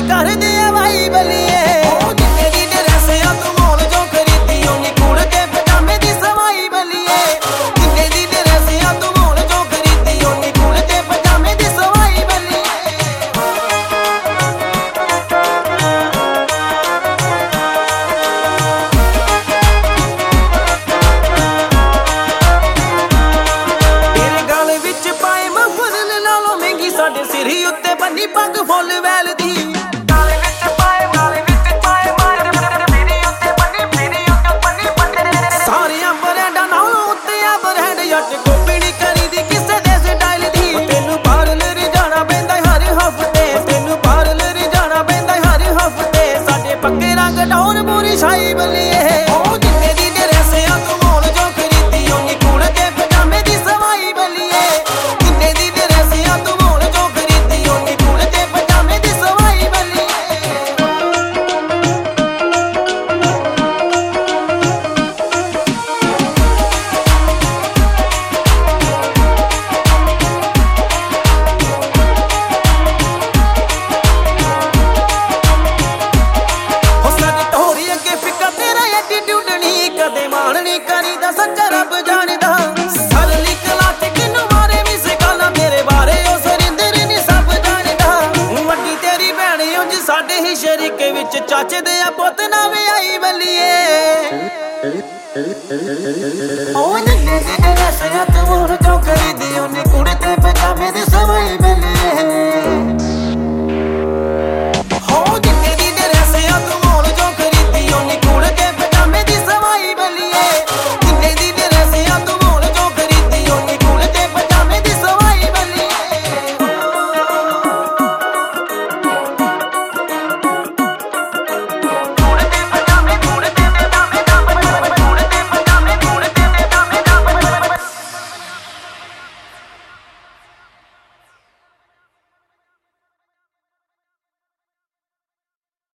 ਕਰਦੇ ਆ ਭਾਈ ਬਲੀਏ। ਉਹ ਜਿੰਨੇ ਦੀ ਡਰੈਸਿਆਂ ਤੂੰ ਮੋਲ ਜੋ ਖਰੀਦੀ ਓਨੀ ਕੁੜ ਕੇ ਪਜਾਮੇ ਦੀ ਸਵਾਈ ਬਲੀਏ। ਜਿੰਨੇ ਦੀ ਡਰੈਸਿਆਂ ਤੂੰ ਮੋਲ ਜੋ ਖਰੀਦੀ ਓਨੀ ਕੁੜ ਕੇ ਪਜਾਮੇ ਦੀ ਸਵਾਈ ਬਲੀਏ। ਤੇਰੇ ਗਲ ਵਿੱਚ ਪਾਏ ਮਫਰਲ ਨਾਲੋਂ ਮਹਿੰਗੀ ਸਾਡੇ ਸਿਰ ਉੱਤੇ ਬੰਨੀ ਪੱਗ ਫੁੱਲ ਵੈਲ ਦੀ। ਸਾਰਿਆਂ ਬਰੈਂਡਾਂ ਨਾਲੋਂ ਉੱਤੇ ਆ ਬਰੈਂਡ ਜੱਟ ਕਾਪੀ ਨੀ ਕਰੀਦੀ ਕਿਸੇ ਦੇ ਸਟਾਈਲ ਦੀ। ਤੈਨੂੰ ਪਾਰਲਰ ਜਾਣਾ ਪੈਂਦਾ ਹਰ ਹਫਤੇ, ਤੈਨੂੰ ਪਾਰਲਰ ਜਾਣਾ ਪੈਂਦਾ ਹਰ ਹਫਤੇ। ਸਾਡੇ ਪੱਕੇ ਰੰਗ ਡਾਉਨ ਪੂਰੀ ਛਾਈ ਬਲੀਏ। ਉਹ ਜਿੰਨੇ ਦੀ ਡਰੈਸਿਆਂ ਤੂੰ ਮੋਲ ਜੋ ਖਰੀਦੀ ਓਨੀ ਕੁੜ ਕੇ ਪਜਾਮੇ ਦੀ ਸਵਾਈ ਬਲੀਏ। ਜਿੰਨੇ ਦੀ ਡਰੈਸਿਆਂ ਤੂੰ ਮੋਲ ਜੋ ਖਰੀਦੀ ਓਨੀ ਕੁੜ ਕੇ ਪਜਾਮੇ ਦੀ ਸਵਾਈ ਬਲੀਏ। ਐਟੀਟਿਊਡ ਨੀ ਕਦੇ ਮਾਣ ਨੀ ਕਰੀਦਾ ਸੱਚਾ ਰੱਬ ਜਾਣਦਾ। ਸਰਲੀ ਕਲਾ ਤੇ ਕਿਨੂੰ ਮਾਰੇ ਵੀ ਸਿਕਾਲਾ ਮੇਰੇ ਬਾਰੇ ਉਹ ਸਰਿੰਦਰ ਨੀ ਸਭ ਜਾਣਦਾ। ਵੱਡੀ ਤੇਰੀ ਭੈਣ ਉਂਝ ਸਾਡੇ ਹੀ ਸ਼ਰੀਕੇ ਵਿੱਚ ਚਾਚੇ ਦੇ ਆ ਪੁੱਤ ਨਾ ਵਿਆਹੀ ਬਲੀਏ। ਉਹ ਜਿੰਨੇ ਦੀ ਡਰੈਸਿਆਂ ਤੂੰ